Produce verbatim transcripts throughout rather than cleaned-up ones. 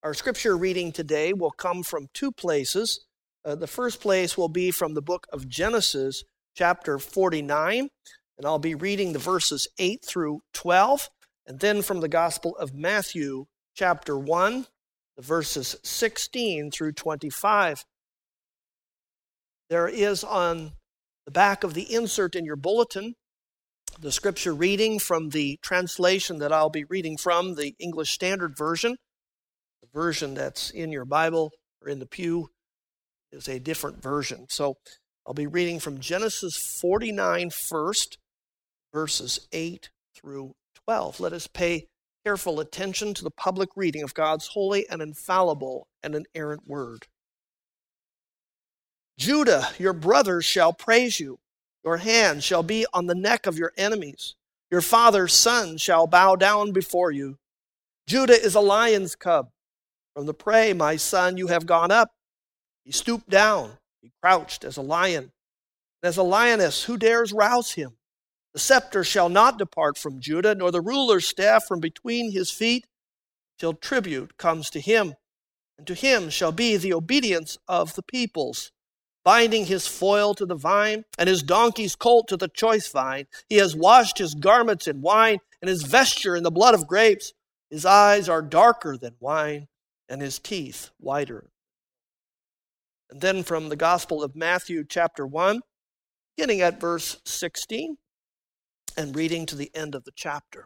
Our scripture reading today will come from two places. Uh, the first place will be from the book of Genesis, chapter forty-nine, and I'll be reading the verses eight through twelve, and then from the Gospel of Matthew, chapter one, the verses sixteen through twenty-five. There is on the back of the insert in your bulletin the scripture reading from the translation that I'll be reading from, the English Standard Version. The version that's in your Bible or in the pew is a different version. So I'll be reading from Genesis forty-nine first, verses eight through twelve. Let us pay careful attention to the public reading of God's holy and infallible and inerrant word. Judah, your brothers shall praise you. Your hand shall be on the neck of your enemies. Your father's son shall bow down before you. Judah is a lion's cub. From the prey, my son, you have gone up. He stooped down. He crouched as a lion. And as a lioness, who dares rouse him? The scepter shall not depart from Judah, nor the ruler's staff from between his feet, till tribute comes to him. And to him shall be the obedience of the peoples. Binding his foal to the vine, and his donkey's colt to the choice vine. He has washed his garments in wine, and his vesture in the blood of grapes. His eyes are darker than wine, and his teeth whiter. And then from the Gospel of Matthew, chapter one, beginning at verse sixteen, and reading to the end of the chapter.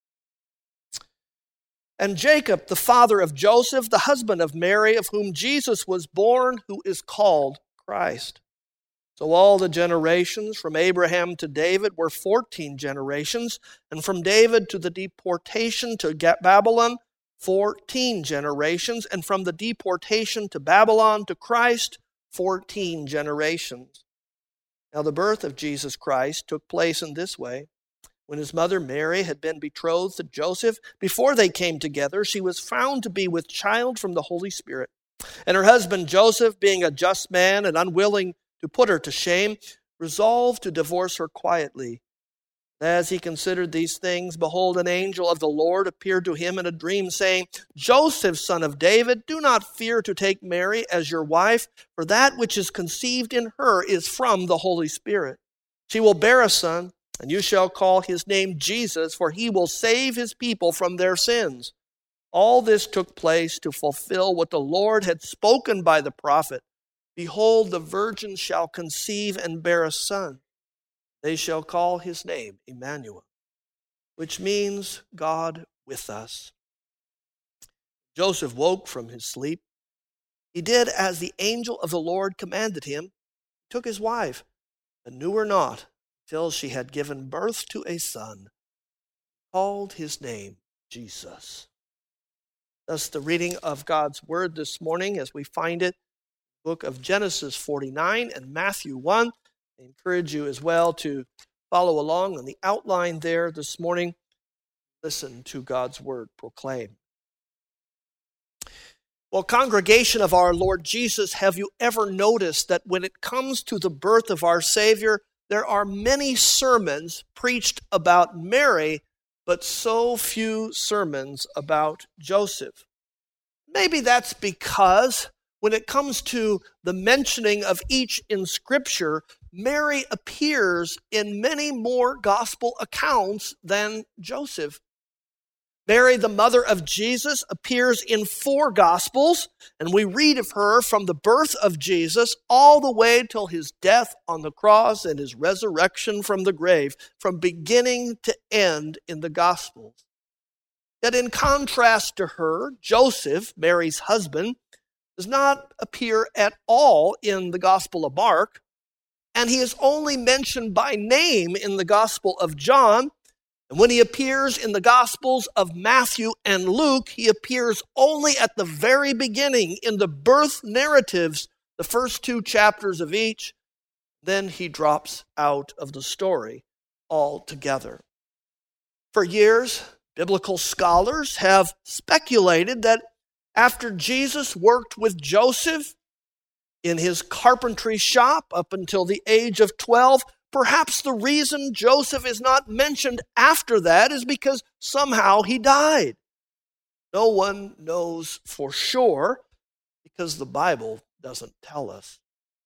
And Jacob, the father of Joseph, the husband of Mary, of whom Jesus was born, who is called Christ. So all the generations from Abraham to David were fourteen generations, and from David to the deportation to Babylon, fourteen generations, and from the deportation to Babylon to Christ, fourteen generations. Now the birth of Jesus Christ took place in this way. When his mother Mary had been betrothed to Joseph, before they came together, she was found to be with child from the Holy Spirit. And her husband Joseph, being a just man and unwilling to put her to shame, resolved to divorce her quietly. As he considered these things, behold, an angel of the Lord appeared to him in a dream, saying, Joseph, son of David, do not fear to take Mary as your wife, for that which is conceived in her is from the Holy Spirit. She will bear a son, and you shall call his name Jesus, for he will save his people from their sins. All this took place to fulfill what the Lord had spoken by the prophet. Behold, the virgin shall conceive and bear a son. They shall call his name Emmanuel, which means God with us. Joseph woke from his sleep. He did as the angel of the Lord commanded him. He took his wife, and knew her not till she had given birth to a son. Called his name Jesus. Thus the reading of God's word this morning as we find it in the book of Genesis forty-nine and Matthew one. I encourage you as well to follow along on the outline there this morning. Listen to God's word proclaimed. Well, congregation of our Lord Jesus, have you ever noticed that when it comes to the birth of our Savior, there are many sermons preached about Mary, but so few sermons about Joseph? Maybe that's because when it comes to the mentioning of each in Scripture, Mary appears in many more gospel accounts than Joseph. Mary, the mother of Jesus, appears in four Gospels, and we read of her from the birth of Jesus all the way till his death on the cross and his resurrection from the grave, from beginning to end in the Gospels. Yet in contrast to her, Joseph, Mary's husband, does not appear at all in the Gospel of Mark, and he is only mentioned by name in the Gospel of John. And when he appears in the Gospels of Matthew and Luke, he appears only at the very beginning in the birth narratives, the first two chapters of each. Then he drops out of the story altogether. For years, biblical scholars have speculated that after Jesus worked with Joseph in his carpentry shop up until the age of twelve, perhaps the reason Joseph is not mentioned after that is because somehow he died. No one knows for sure because the Bible doesn't tell us.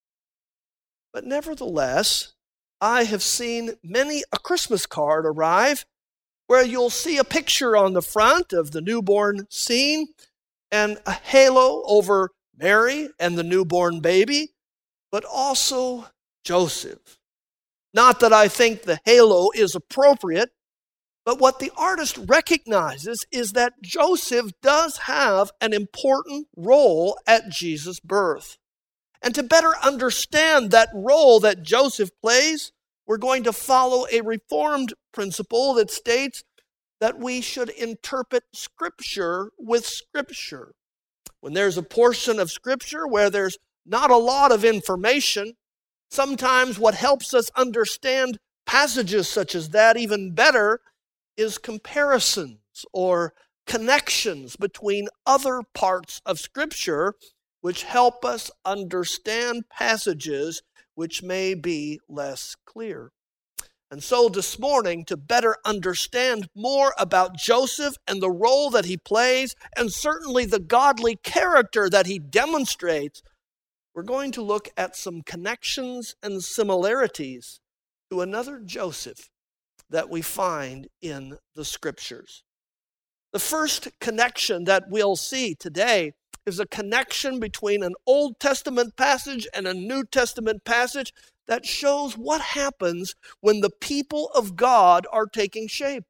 But nevertheless, I have seen many a Christmas card arrive where you'll see a picture on the front of the newborn scene and a halo over Mary and the newborn baby, but also Joseph. Not that I think the halo is appropriate, but what the artist recognizes is that Joseph does have an important role at Jesus' birth. And to better understand that role that Joseph plays, we're going to follow a Reformed principle that states that we should interpret Scripture with Scripture. When there's a portion of Scripture where there's not a lot of information, sometimes what helps us understand passages such as that even better is comparisons or connections between other parts of Scripture which help us understand passages which may be less clear. And so this morning, to better understand more about Joseph and the role that he plays, and certainly the godly character that he demonstrates, we're going to look at some connections and similarities to another Joseph that we find in the Scriptures. The first connection that we'll see today is a connection between an Old Testament passage and a New Testament passage that shows what happens when the people of God are taking shape.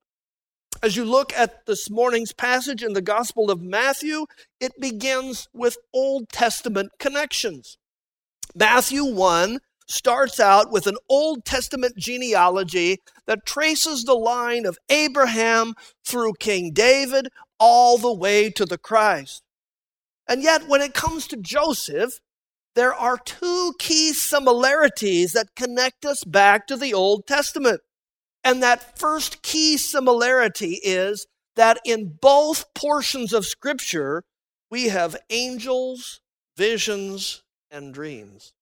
As you look at this morning's passage in the Gospel of Matthew, it begins with Old Testament connections. Matthew one starts out with an Old Testament genealogy that traces the line of Abraham through King David all the way to the Christ. And yet, when it comes to Joseph, there are two key similarities that connect us back to the Old Testament. And that first key similarity is that in both portions of Scripture, we have angels, visions, and dreams.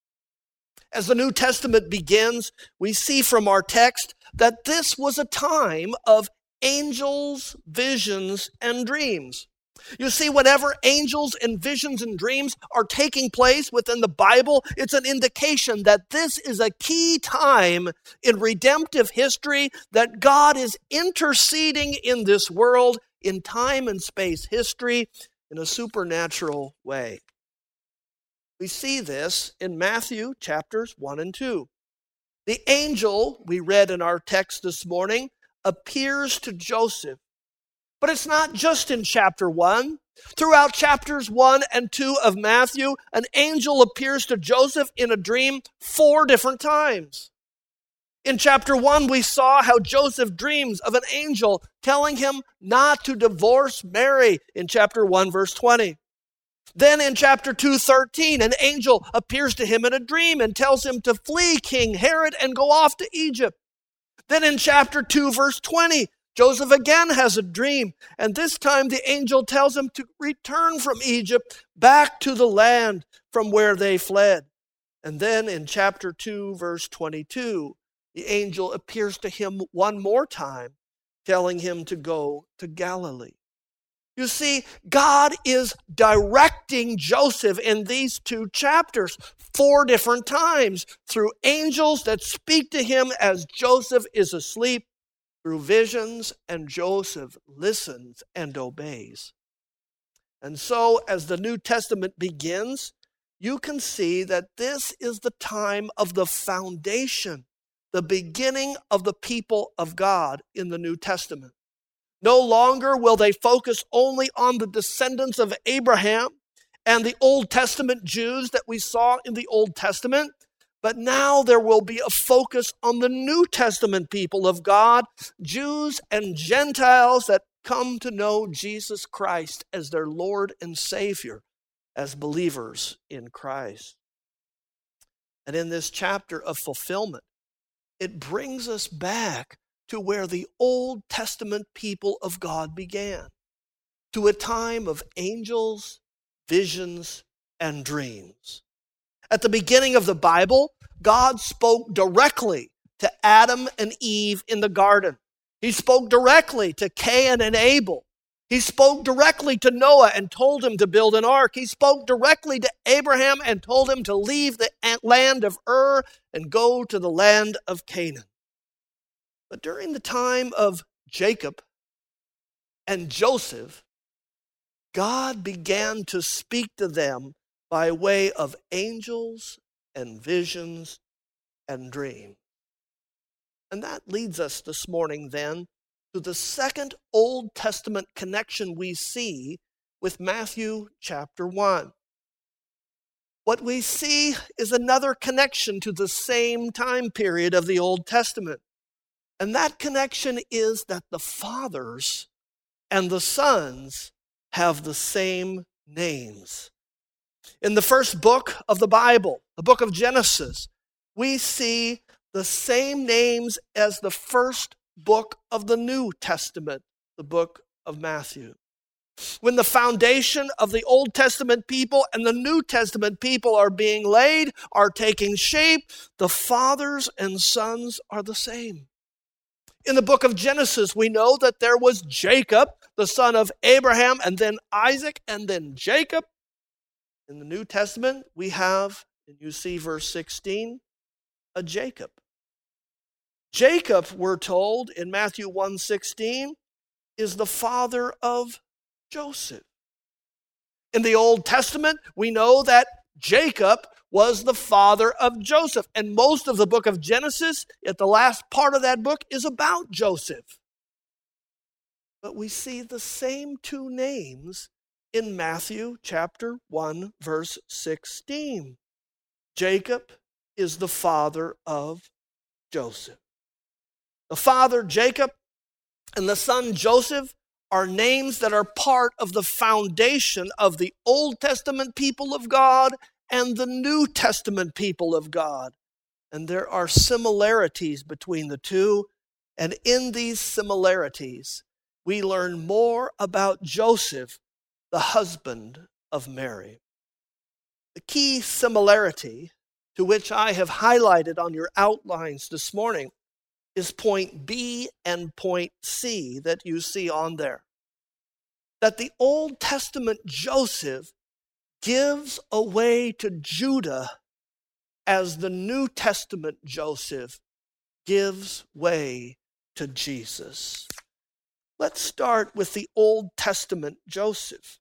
As the New Testament begins, we see from our text that this was a time of angels, visions, and dreams. You see, whenever angels and visions and dreams are taking place within the Bible, it's an indication that this is a key time in redemptive history, that God is interceding in this world, in time and space history, in a supernatural way. We see this in Matthew chapters one and two. The angel, we read in our text this morning, appears to Joseph. But it's not just in chapter one. Throughout chapters one and two of Matthew, an angel appears to Joseph in a dream four different times. In chapter one, we saw how Joseph dreams of an angel telling him not to divorce Mary in chapter one, verse twenty. Then in chapter two, thirteen, an angel appears to him in a dream and tells him to flee King Herod and go off to Egypt. Then in chapter two, verse twenty, Joseph again has a dream, and this time the angel tells him to return from Egypt back to the land from where they fled. And then in chapter two, verse twenty-two, the angel appears to him one more time, telling him to go to Galilee. You see, God is directing Joseph in these two chapters four different times through angels that speak to him as Joseph is asleep, through visions, and Joseph listens and obeys. And so, as the New Testament begins, you can see that this is the time of the foundation, the beginning of the people of God in the New Testament. No longer will they focus only on the descendants of Abraham and the Old Testament Jews that we saw in the Old Testament, but now there will be a focus on the New Testament people of God, Jews and Gentiles that come to know Jesus Christ as their Lord and Savior, as believers in Christ. And in this chapter of fulfillment, it brings us back to where the Old Testament people of God began, to a time of angels, visions, and dreams. At the beginning of the Bible, God spoke directly to Adam and Eve in the garden. He spoke directly to Cain and Abel. He spoke directly to Noah and told him to build an ark. He spoke directly to Abraham and told him to leave the land of Ur and go to the land of Canaan. But during the time of Jacob and Joseph, God began to speak to them by way of angels and visions and dreams. And that leads us this morning then to the second Old Testament connection we see with Matthew chapter one. What we see is another connection to the same time period of the Old Testament. And that connection is that the fathers and the sons have the same names. In the first book of the Bible, the book of Genesis, we see the same names as the first book of the New Testament, the book of Matthew. When the foundation of the Old Testament people and the New Testament people are being laid, are taking shape, the fathers and sons are the same. In the book of Genesis, we know that there was Jacob, the son of Abraham, and then Isaac, and then Jacob. In the New Testament, we have, and you see verse sixteen, a Jacob. Jacob, we're told in Matthew one sixteen, is the father of Joseph. In the Old Testament, we know that Jacob was the father of Joseph. And most of the book of Genesis, at the last part of that book, is about Joseph. But we see the same two names in Matthew chapter one, verse sixteen. Jacob is the father of Joseph. The father, Jacob, and the son, Joseph, are names that are part of the foundation of the Old Testament people of God and the New Testament people of God. And there are similarities between the two. And in these similarities, we learn more about Joseph, the husband of Mary. The key similarity to which I have highlighted on your outlines this morning is point B and point C that you see on there. That the Old Testament Joseph gives away to Judah as the New Testament Joseph gives way to Jesus. Let's start with the Old Testament Joseph.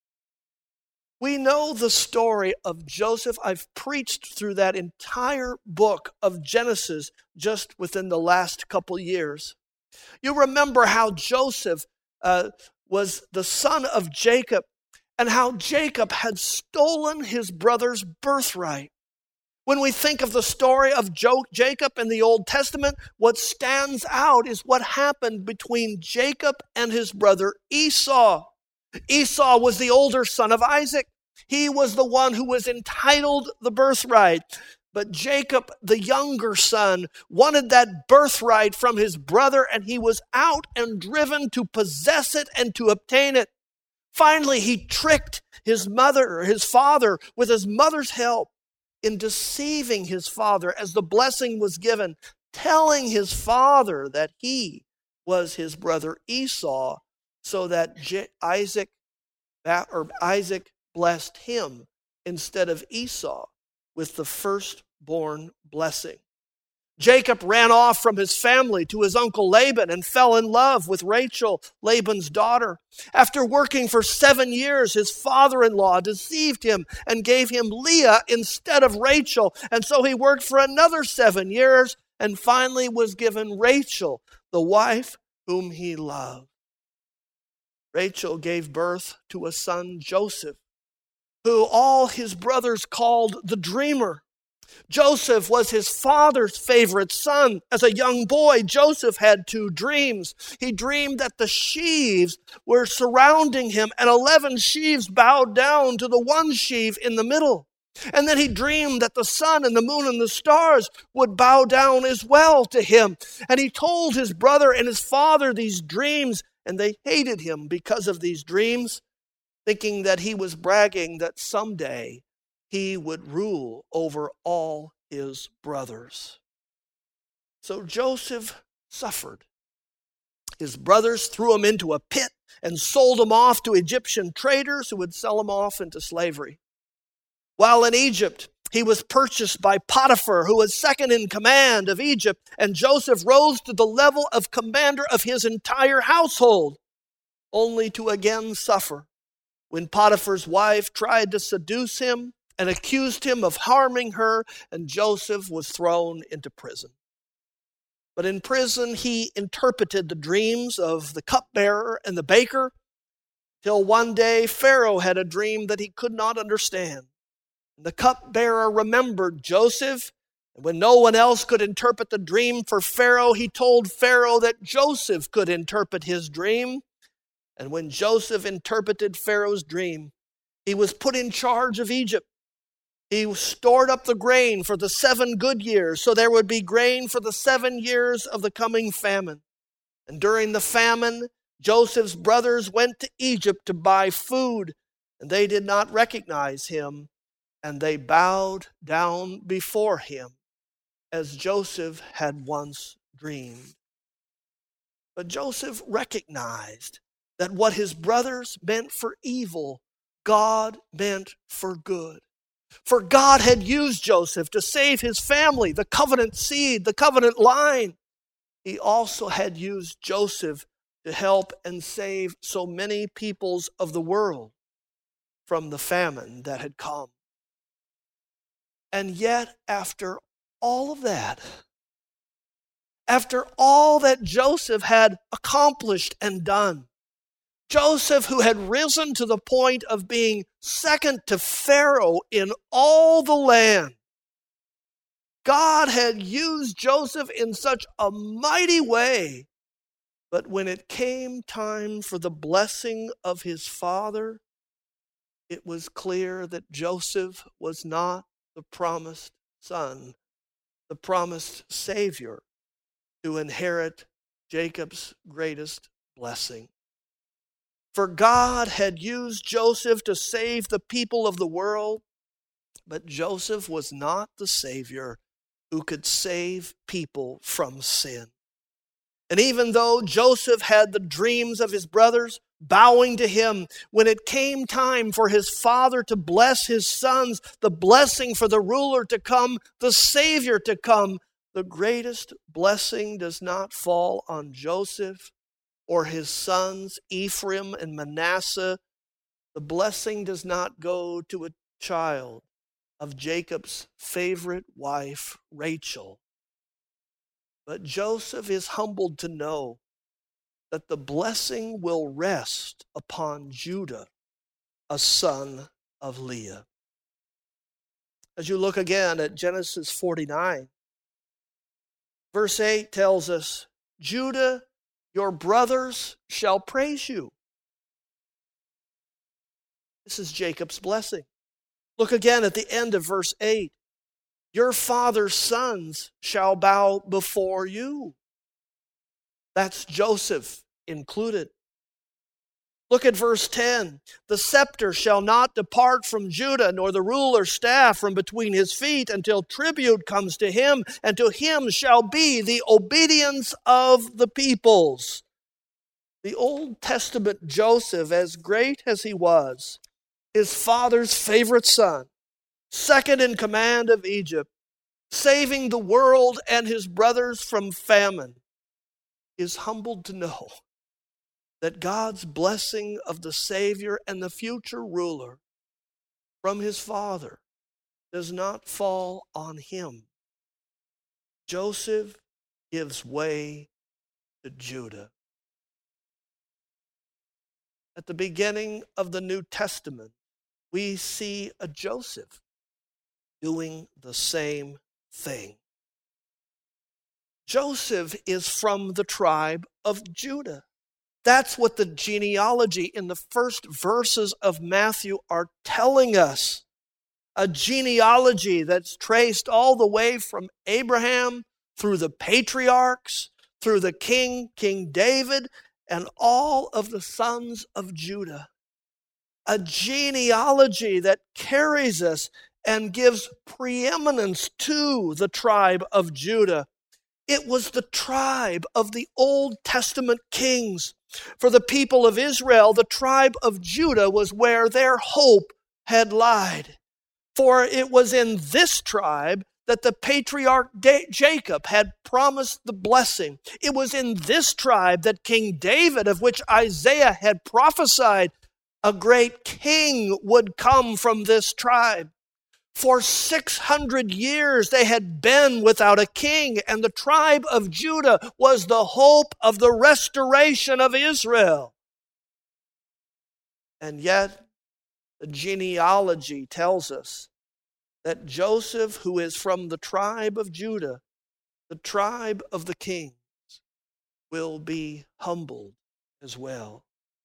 We know the story of Joseph. I've preached through that entire book of Genesis just within the last couple years. You remember how Joseph uh, was the son of Jacob and how Jacob had stolen his brother's birthright. When we think of the story of Jo- Jacob in the Old Testament, what stands out is what happened between Jacob and his brother Esau. Esau was the older son of Isaac. He was the one who was entitled the birthright. But Jacob, the younger son, wanted that birthright from his brother, and he was out and driven to possess it and to obtain it. Finally, he tricked his mother, or his father, with his mother's help in deceiving his father as the blessing was given, telling his father that he was his brother Esau, so that J- Isaac, or Isaac blessed him instead of Esau with the firstborn blessing. Jacob ran off from his family to his uncle Laban and fell in love with Rachel, Laban's daughter. After working for seven years, his father-in-law deceived him and gave him Leah instead of Rachel. And so he worked for another seven years and finally was given Rachel, the wife whom he loved. Rachel gave birth to a son, Joseph, who all his brothers called the dreamer. Joseph was his father's favorite son. As a young boy, Joseph had two dreams. He dreamed that the sheaves were surrounding him, and eleven sheaves bowed down to the one sheaf in the middle. And then he dreamed that the sun and the moon and the stars would bow down as well to him. And he told his brother and his father these dreams, and they hated him because of these dreams, thinking that he was bragging that someday he would rule over all his brothers. So Joseph suffered. His brothers threw him into a pit and sold them off to Egyptian traders who would sell them off into slavery. While in Egypt, he was purchased by Potiphar, who was second in command of Egypt, and Joseph rose to the level of commander of his entire household, only to again suffer when Potiphar's wife tried to seduce him and accused him of harming her, and Joseph was thrown into prison. But in prison, he interpreted the dreams of the cupbearer and the baker, till one day Pharaoh had a dream that he could not understand. The cupbearer remembered Joseph, and when no one else could interpret the dream for Pharaoh, he told Pharaoh that Joseph could interpret his dream. And when Joseph interpreted Pharaoh's dream, he was put in charge of Egypt. He stored up the grain for the seven good years, so there would be grain for the seven years of the coming famine. And during the famine, Joseph's brothers went to Egypt to buy food, and they did not recognize him. And they bowed down before him as Joseph had once dreamed. But Joseph recognized that what his brothers meant for evil, God meant for good. For God had used Joseph to save his family, the covenant seed, the covenant line. He also had used Joseph to help and save so many peoples of the world from the famine that had come. And yet, after all of that, after all that Joseph had accomplished and done, Joseph, who had risen to the point of being second to Pharaoh in all the land, God had used Joseph in such a mighty way. But when it came time for the blessing of his father, it was clear that Joseph was not the promised son, the promised Savior to inherit Jacob's greatest blessing. For God had used Joseph to save the people of the world, but Joseph was not the Savior who could save people from sin. And even though Joseph had the dreams of his brothers bowing to him, when it came time for his father to bless his sons, the blessing for the ruler to come, the Savior to come, the greatest blessing does not fall on Joseph or his sons, Ephraim and Manasseh. The blessing does not go to a child of Jacob's favorite wife, Rachel. But Joseph is humbled to know that the blessing will rest upon Judah, a son of Leah. As you look again at Genesis forty-nine, verse eight tells us, Judah, your brothers shall praise you. This is Jacob's blessing. Look again at the end of verse eight. Your father's sons shall bow before you. That's Joseph included. Look at verse ten. The scepter shall not depart from Judah, nor the ruler's staff from between his feet, until tribute comes to him, and to him shall be the obedience of the peoples. The Old Testament Joseph, as great as he was, his father's favorite son, second in command of Egypt, saving the world and his brothers from famine, is humbled to know that God's blessing of the Savior and the future ruler from his father does not fall on him. Joseph gives way to Judah. At the beginning of the New Testament, we see a Joseph doing the same thing. Joseph is from the tribe of Judah. That's what the genealogy in the first verses of Matthew are telling us. A genealogy that's traced all the way from Abraham through the patriarchs, through the king, King David, and all of the sons of Judah. A genealogy that carries us and gives preeminence to the tribe of Judah. It was the tribe of the Old Testament kings For the people of Israel, the tribe of Judah was where their hope had lied. For it was in this tribe that the patriarch Jacob had promised the blessing. It was in this tribe that King David, of which Isaiah had prophesied, a great king would come from this tribe. For six hundred years they had been without a king, and the tribe of Judah was the hope of the restoration of Israel. And yet, the genealogy tells us that Joseph, who is from the tribe of Judah, the tribe of the kings, will be humbled as well.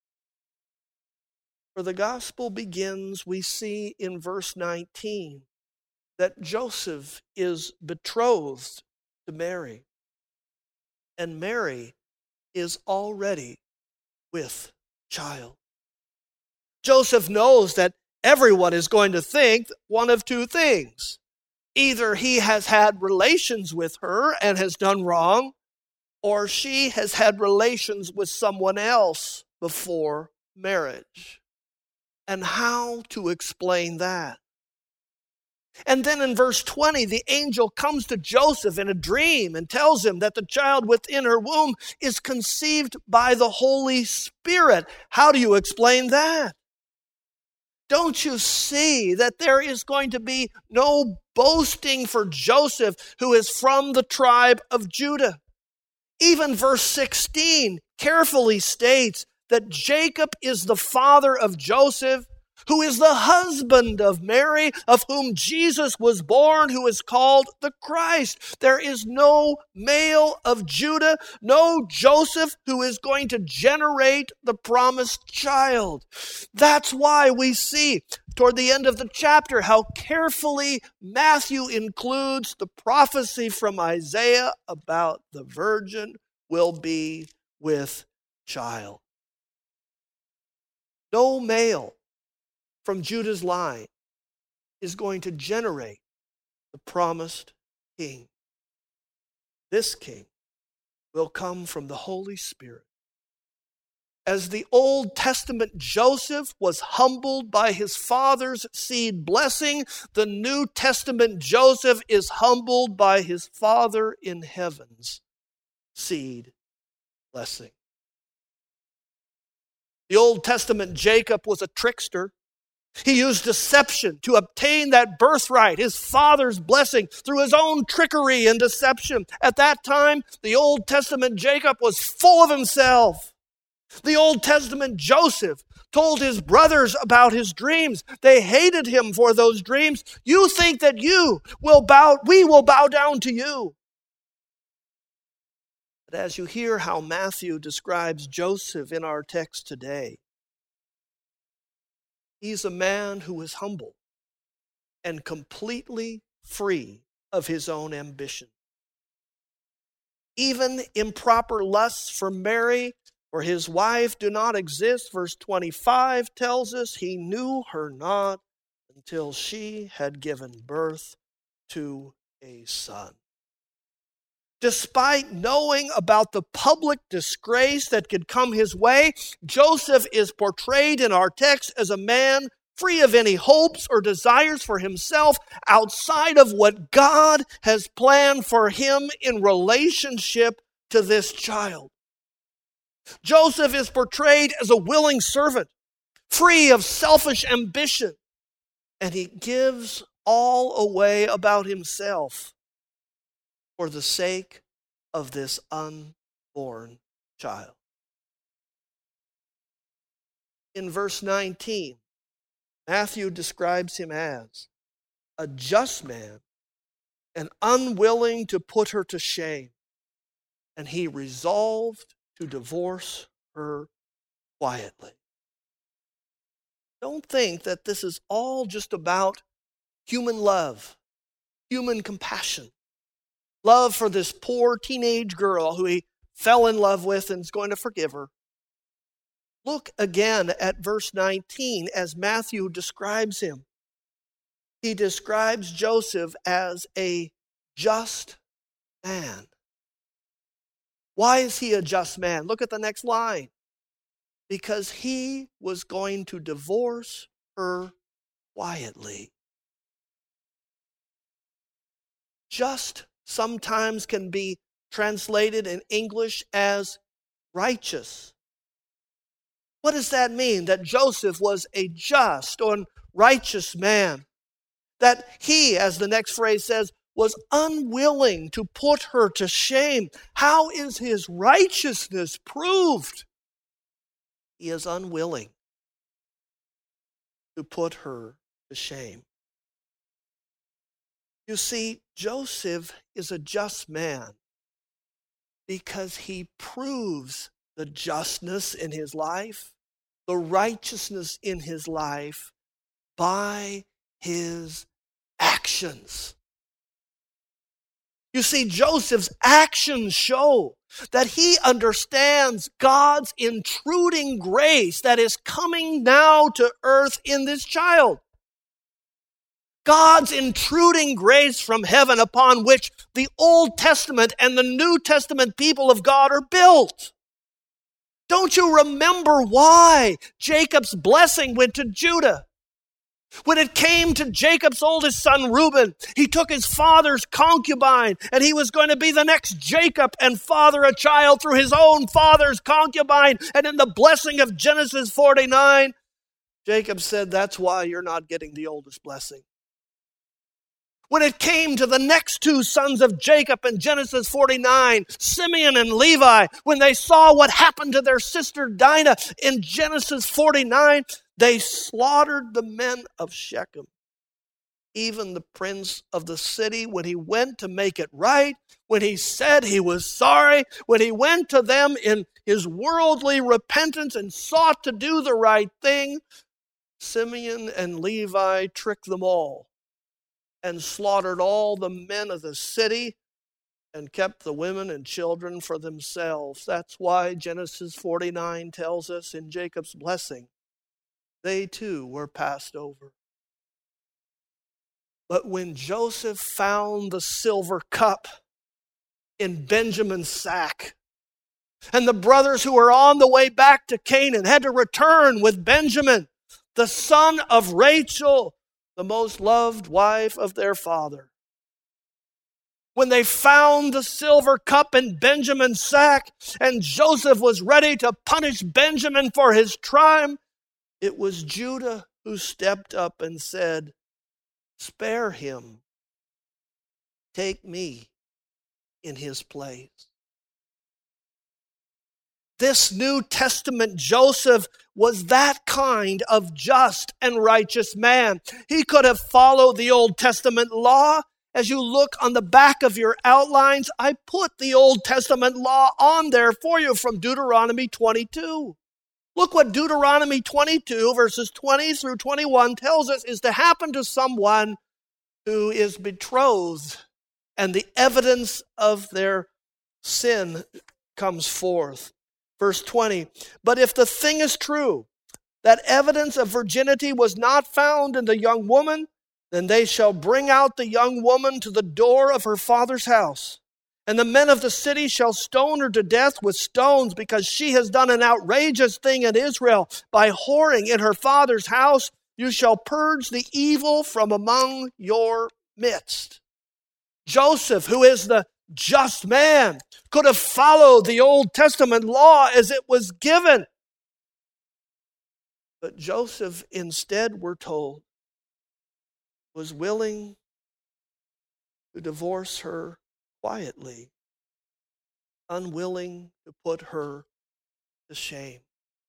For the gospel begins, we see in verse nineteen, that Joseph is betrothed to Mary, and Mary is already with child. Joseph knows that everyone is going to think one of two things. Either he has had relations with her and has done wrong, or she has had relations with someone else before marriage. And how to explain that? And then in verse twenty, the angel comes to Joseph in a dream and tells him that the child within her womb is conceived by the Holy Spirit. How do you explain that? Don't you see that there is going to be no boasting for Joseph, who is from the tribe of Judah? Even verse sixteen carefully states that Jacob is the father of Joseph, who is the husband of Mary, of whom Jesus was born, who is called the Christ. There is no male of Judah, no Joseph who is going to generate the promised child. That's why we see toward the end of the chapter how carefully Matthew includes the prophecy from Isaiah about the virgin will be with child. No male from Judah's line is going to generate the promised king. This king will come from the Holy Spirit. As the Old Testament Joseph was humbled by his father's seed blessing, the New Testament Joseph is humbled by his Father in heaven's seed blessing. The Old Testament Jacob was a trickster. He used deception to obtain that birthright, his father's blessing, through his own trickery and deception. At that time, the Old Testament Jacob was full of himself. The Old Testament Joseph told his brothers about his dreams. They hated him for those dreams. You think that you will bow, we will bow down to you. But as you hear how Matthew describes Joseph in our text today, he's a man who is humble and completely free of his own ambition. Even improper lusts for Mary or his wife do not exist. Verse twenty-five tells us he knew her not until she had given birth to a son. Despite knowing about the public disgrace that could come his way, Joseph is portrayed in our text as a man free of any hopes or desires for himself outside of what God has planned for him in relationship to this child. Joseph is portrayed as a willing servant, free of selfish ambition, and he gives all away about himself for the sake of this unborn child. In verse nineteen, Matthew describes him as a just man and unwilling to put her to shame, and he resolved to divorce her quietly. Don't think that this is all just about human love, human compassion. Love for this poor teenage girl who he fell in love with and is going to forgive her. Look again at verse nineteen as Matthew describes him. He describes Joseph as a just man. Why is he a just man? Look at the next line. because he was going to divorce her quietly. Just sometimes can be translated in English as righteous. What does that mean? That Joseph was a just or righteous man. That he, as the next phrase says, was unwilling to put her to shame. How is his righteousness proved? He is unwilling to put her to shame. You see, Joseph is a just man because he proves the justness in his life, the righteousness in his life by his actions. You see, Joseph's actions show that he understands God's intruding grace that is coming now to earth in this child. God's intruding grace from heaven upon which the Old Testament and the New Testament people of God are built. Don't you remember why Jacob's blessing went to Judah? When it came to Jacob's oldest son, Reuben, he took his father's concubine, and he was going to be the next Jacob and father a child through his own father's concubine. And in the blessing of Genesis forty-nine, Jacob said, that's why you're not getting the oldest blessing. When it came to the next two sons of Jacob in Genesis forty-nine, Simeon and Levi, when they saw what happened to their sister Dinah in Genesis forty-nine, they slaughtered the men of Shechem. Even the prince of the city, when he went to make it right, when he said he was sorry, when he went to them in his worldly repentance and sought to do the right thing, Simeon and Levi tricked them all and slaughtered all the men of the city and kept the women and children for themselves. That's why Genesis forty-nine tells us in Jacob's blessing, they too were passed over. But when Joseph found the silver cup in Benjamin's sack, and the brothers who were on the way back to Canaan had to return with Benjamin, the son of Rachel, the most loved wife of their father. When they found the silver cup in Benjamin's sack, and Joseph was ready to punish Benjamin for his crime, it was Judah who stepped up and said, spare him. Take me in his place. This New Testament Joseph was that kind of just and righteous man. He could have followed the Old Testament law. As you look on the back of your outlines, I put the Old Testament law on there for you from Deuteronomy twenty-two. Look what Deuteronomy twenty-two, verses twenty through twenty-one tells us is to happen to someone who is betrothed and the evidence of their sin comes forth. Verse twenty, but if the thing is true, that evidence of virginity was not found in the young woman, then they shall bring out the young woman to the door of her father's house. And the men of the city shall stone her to death with stones, because she has done an outrageous thing in Israel. By whoring in her father's house, you shall purge the evil from among your midst. Joseph, who is the just man, could have followed the Old Testament law as it was given. But Joseph, instead, we're told, was willing to divorce her quietly, unwilling to put her to shame.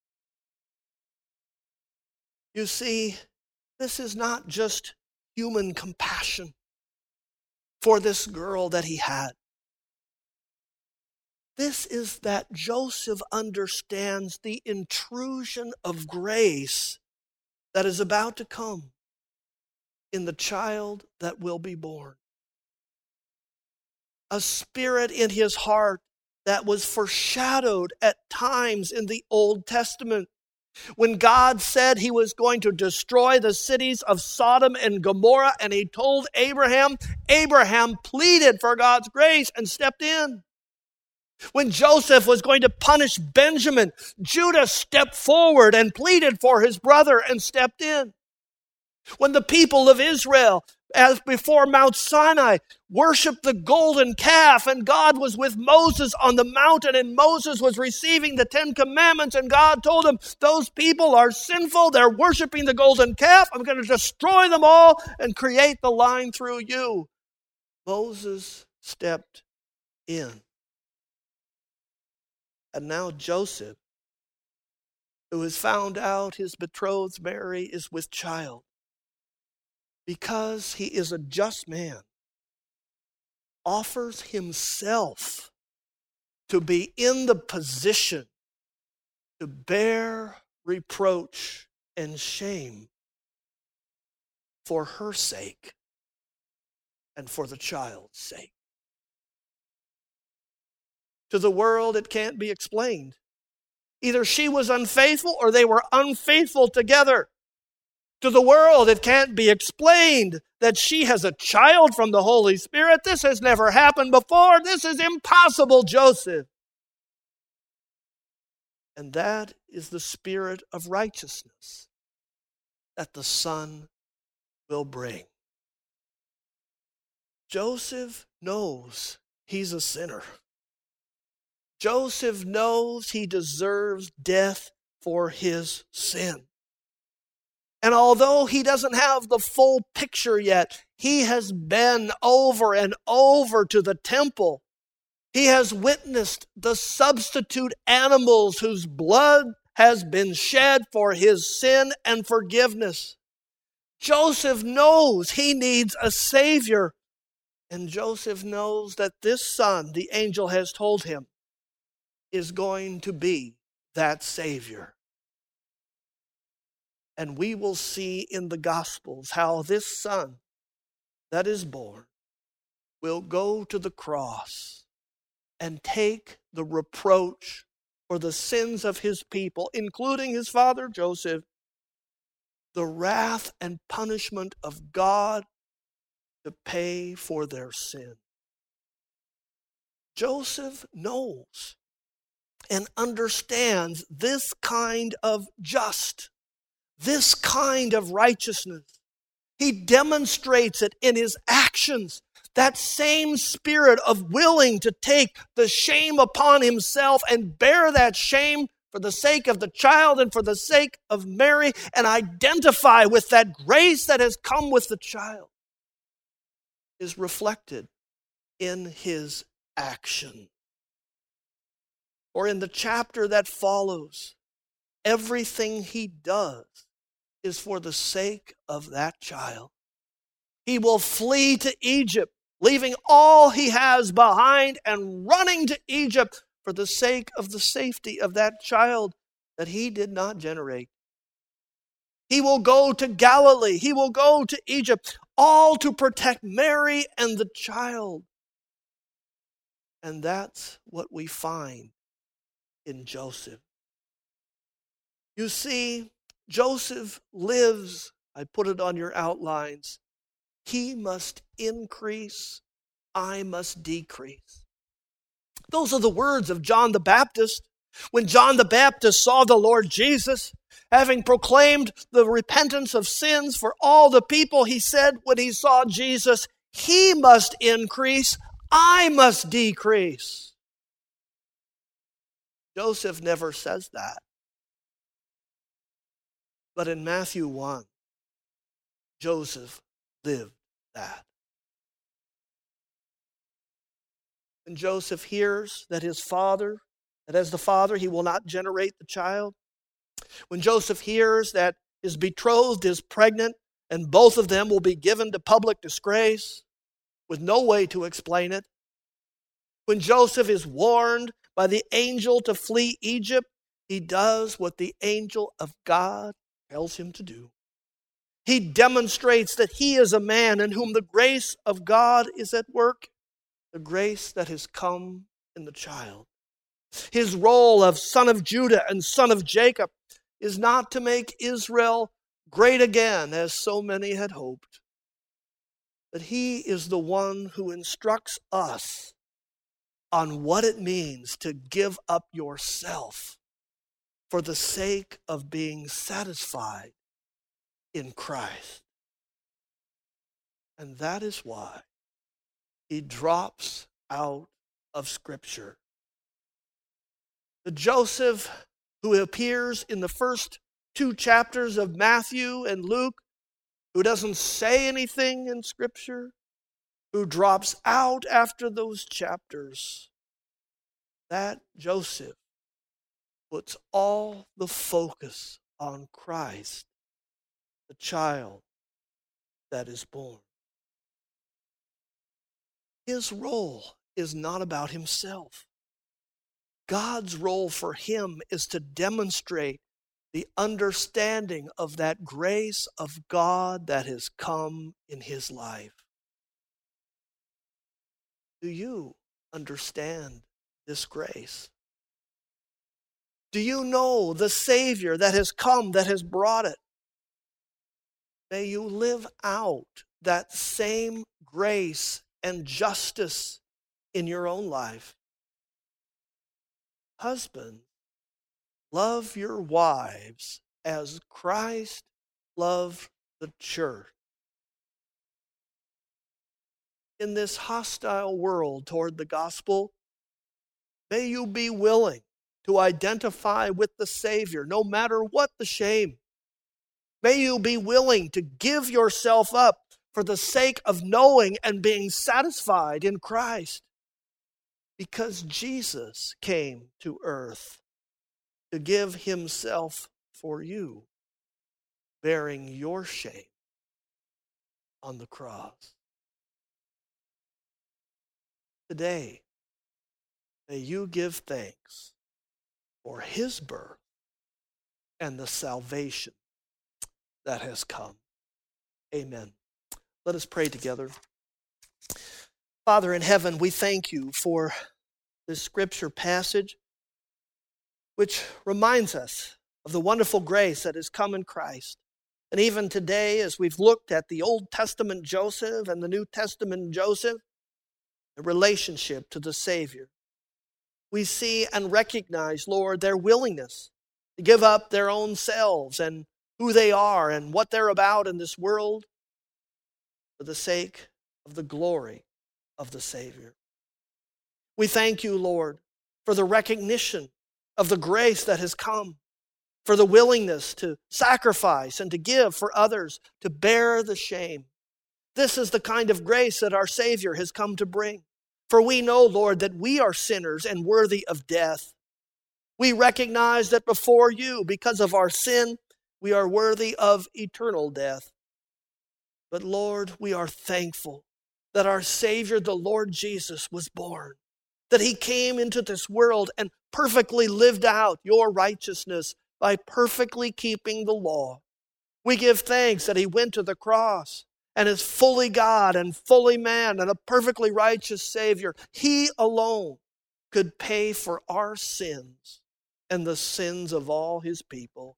You see, this is not just human compassion for this girl that he had. This is that Joseph understands the intrusion of grace that is about to come in the child that will be born. A spirit in his heart that was foreshadowed at times in the Old Testament. When God said he was going to destroy the cities of Sodom and Gomorrah, and he told Abraham, Abraham pleaded for God's grace and stepped in. When Joseph was going to punish Benjamin, Judah stepped forward and pleaded for his brother and stepped in. When the people of Israel, as before Mount Sinai, worshiped the golden calf, and God was with Moses on the mountain, and Moses was receiving the Ten Commandments, and God told him, those people are sinful, they're worshiping the golden calf, I'm going to destroy them all and create the line through you. Moses stepped in. And now Joseph, who has found out his betrothed Mary is with child, because he is a just man, offers himself to be in the position to bear reproach and shame for her sake and for the child's sake. To the world, it can't be explained. Either she was unfaithful or they were unfaithful together. To the world, it can't be explained that she has a child from the Holy Spirit. This has never happened before. This is impossible, Joseph. And that is the spirit of righteousness that the Son will bring. Joseph knows he's a sinner. Joseph knows he deserves death for his sin. And although he doesn't have the full picture yet, he has been over and over to the temple. He has witnessed the substitute animals whose blood has been shed for his sin and forgiveness. Joseph knows he needs a Savior. And Joseph knows that this son, the angel has told him, is going to be that Savior. And we will see in the Gospels how this son that is born will go to the cross and take the reproach for the sins of his people, including his father Joseph, the wrath and punishment of God to pay for their sin. Joseph knows and understands this kind of just, this kind of righteousness. He demonstrates it in his actions. That same spirit of willing to take the shame upon himself and bear that shame for the sake of the child and for the sake of Mary, and identify with that grace that has come with the child, is reflected in his action. Or in the chapter that follows, everything he does is for the sake of that child. He will flee to Egypt, leaving all he has behind and running to Egypt for the sake of the safety of that child that he did not generate. He will go to Galilee. He will go to Egypt, all to protect Mary and the child. And that's what we find in Joseph. You see, Joseph lives, I put it on your outlines, he must increase, I must decrease. Those are the words of John the Baptist. When John the Baptist saw the Lord Jesus, having proclaimed the repentance of sins for all the people, he said when he saw Jesus, he must increase, I must decrease. Joseph never says that. But in Matthew one, Joseph lived that. And Joseph hears that his father, that as the father he will not generate the child. When Joseph hears that his betrothed is pregnant and both of them will be given to public disgrace with no way to explain it. When Joseph is warned by the angel to flee Egypt, he does what the angel of God tells him to do. He demonstrates that he is a man in whom the grace of God is at work, the grace that has come in the child. His role of son of Judah and son of Jacob is not to make Israel great again, as so many had hoped. But he is the one who instructs us on what it means to give up yourself for the sake of being satisfied in Christ. And that is why he drops out of Scripture. The Joseph who appears in the first two chapters of Matthew and Luke, who doesn't say anything in Scripture, who drops out after those chapters, that Joseph puts all the focus on Christ, the child that is born. His role is not about himself. God's role for him is to demonstrate the understanding of that grace of God that has come in his life. Do you understand this grace? Do you know the Savior that has come, that has brought it? May you live out that same grace and justice in your own life. Husbands, love your wives as Christ loved the church. In this hostile world toward the gospel, may you be willing to identify with the Savior, no matter what the shame. May you be willing to give yourself up for the sake of knowing and being satisfied in Christ. Because Jesus came to earth to give himself for you, bearing your shame on the cross. Today, may you give thanks for his birth and the salvation that has come. Amen. Let us pray together. Father in heaven, we thank you for this scripture passage, which reminds us of the wonderful grace that has come in Christ. And even today, as we've looked at the Old Testament Joseph and the New Testament Joseph, the relationship to the Savior, we see and recognize, Lord, their willingness to give up their own selves and who they are and what they're about in this world for the sake of the glory of the Savior. We thank you, Lord, for the recognition of the grace that has come, for the willingness to sacrifice and to give for others, to bear the shame. This is the kind of grace that our Savior has come to bring. For we know, Lord, that we are sinners and worthy of death. We recognize that before you, because of our sin, we are worthy of eternal death. But Lord, we are thankful that our Savior, the Lord Jesus, was born, that he came into this world and perfectly lived out your righteousness by perfectly keeping the law. We give thanks that he went to the cross and is fully God and fully man and a perfectly righteous Savior. He alone could pay for our sins and the sins of all his people.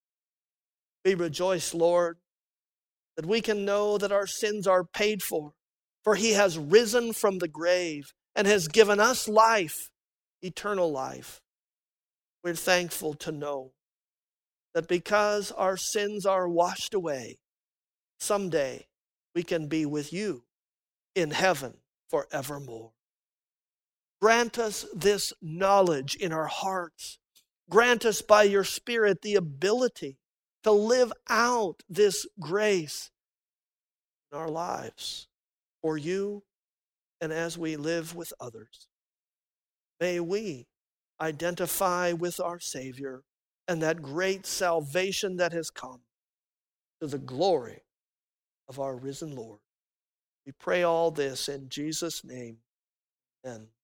We rejoice, Lord, that we can know that our sins are paid for, for he has risen from the grave and has given us life, eternal life. We're thankful to know that because our sins are washed away, someday we can be with you in heaven forevermore. Grant us this knowledge in our hearts. Grant us by your Spirit the ability to live out this grace in our lives for you and as we live with others. May we identify with our Savior and that great salvation that has come to the glory of our risen Lord. We pray all this in Jesus' name. Amen.